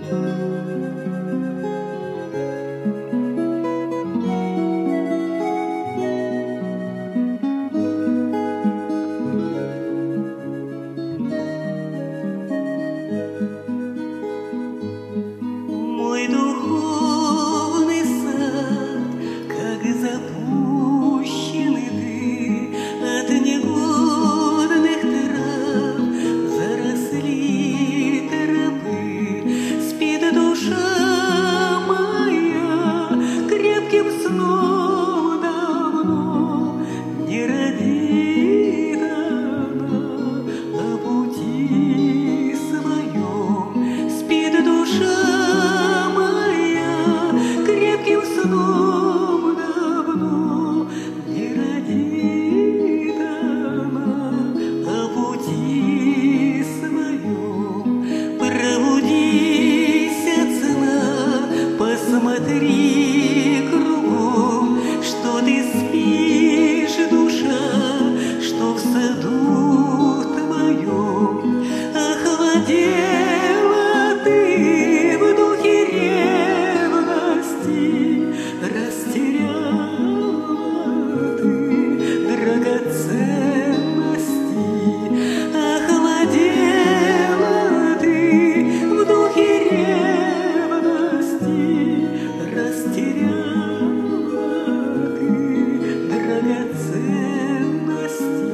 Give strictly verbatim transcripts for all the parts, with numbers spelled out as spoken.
Мой духовный сад, как запущенный ты, от негодных трав заросли тропы. Спит душа моя крепким сном, давно не родит она о пути своем. Спит душа сном, давно не родит она о пути своем. Пробудись от сна, посмотри кругом, что ты спишь, душа, что в саду твоем охладела ты в духе ревности. Растеряла ты драгоценности, охладела ты в духе ревности, растеряла ты драгоценности.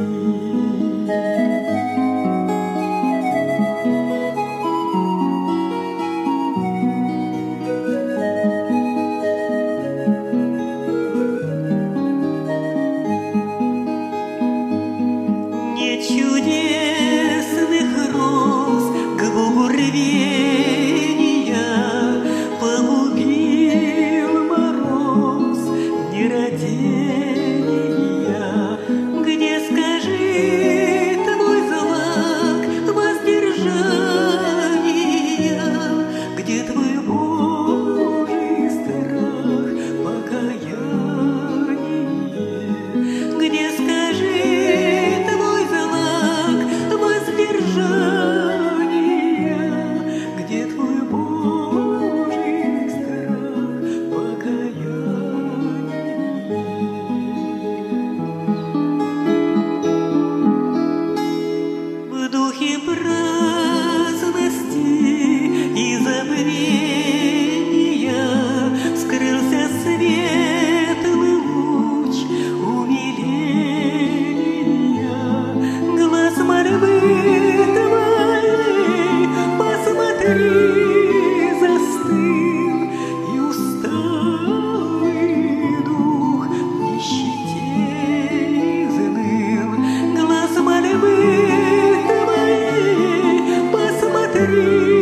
Чудесных роз к Богу рвения погубил мороз нерадения. Где, скажи, твой злак воздержания? Где твой Божий страх, покаяние? Где, скажи, где твой Божий страх, покаяние? В духе праздности и забвения скрылся светлый луч умиления. Глаз мольбы застыл, и усталый дух в нищете изныл. Глаз мольбы твоей посмотри.